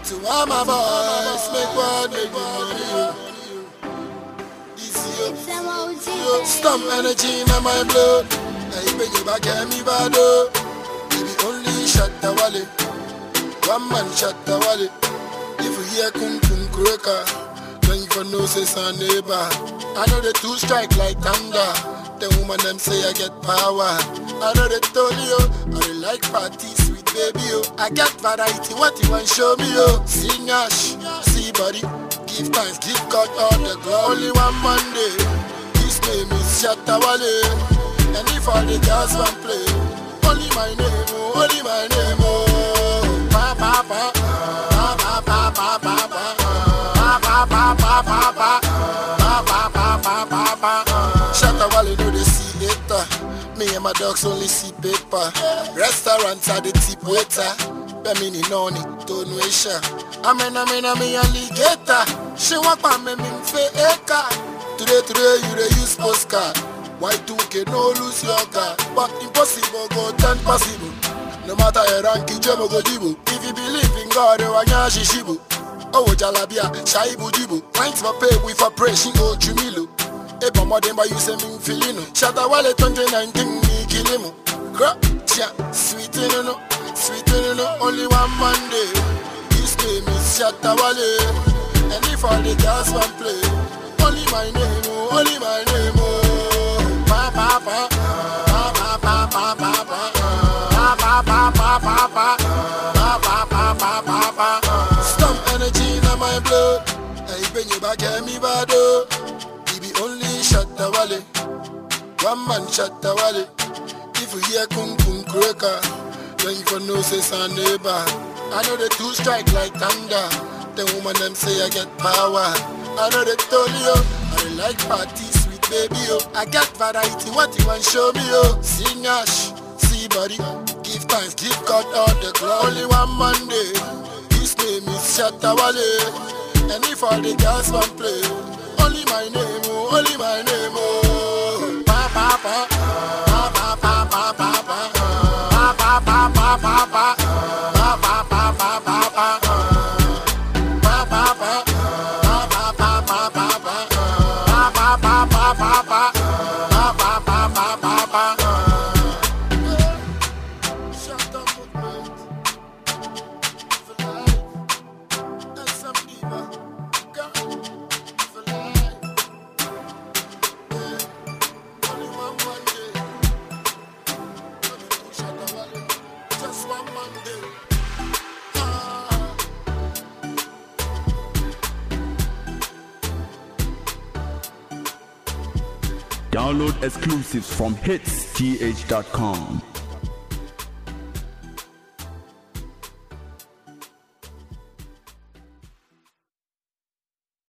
To all my boys, make one, make money. Easy up. Stomp energy in my blood. I beg you back at me bad. Baby only shot the wallet. One man shot the wallet. If you hear kung kung cracker, then you for no say son neighbor. I know the two strike like thunder. The woman them say I get power. I know they told you I dey like party sweet baby oh. I get variety, what you want show me oh. See Nash, see body, give thanks, give God all the glory. Only one Monday, his name is Shatawale. And if all the girls want play, only my name oh, only my name oh. Pa pa pa, pa pa pa pa pa pa, pa pa pa pa pa pa, pa pa pa pa pa pa. Shatawale know they see it. Me and my dogs only see paper. Restaurants are the tip waiter. Bemini noni, tonwesha. Amen, me alligator. She walk by me fe eka. Today you dey use postcard. Y2K no lose your car. But impossible go turn possible. No matter your rank, jemo go dibu. If you believe in God, you wanya shishibu. Oh jalabia, shaibu dibu. Thanks for pay, we for pray, she go chumilo. Eba modemba you say me feeling. Shatawale 2019 me kill him. Tia, sweet no, only one Monday. His name is Shatawale. And if all the girls want play, only my name oh, only my name oh. Pa pa pa, pa pa pa pa pa pa, pa pa pa pa pa, pa pa pa pa pa pa. Stomp energy in my blood. I bring you back at me bad oh. Only shot the wallet, one man shot the wallet. If you hear kung kung cracker, then you for no say son neighbor. I know the two strike like thunder. The woman them say I get power. I know they told you I dey like party sweet baby oh. I got variety, what you want show me oh. See Nash, see body, give thanks, give God all the glory. Only one Monday, his name is Shatawale. And if all the girls want play, only my name oh, only my name oh. Pa pa pa, pa pa pa pa pa pa, pa pa pa pa pa pa, pa pa pa pa pa pa, pa pa pa, pa pa pa pa pa pa, pa pa pa pa pa pa, pa pa pa pa pa pa. Shut up movement for life. That's some diva. Download exclusives from hitsth.com.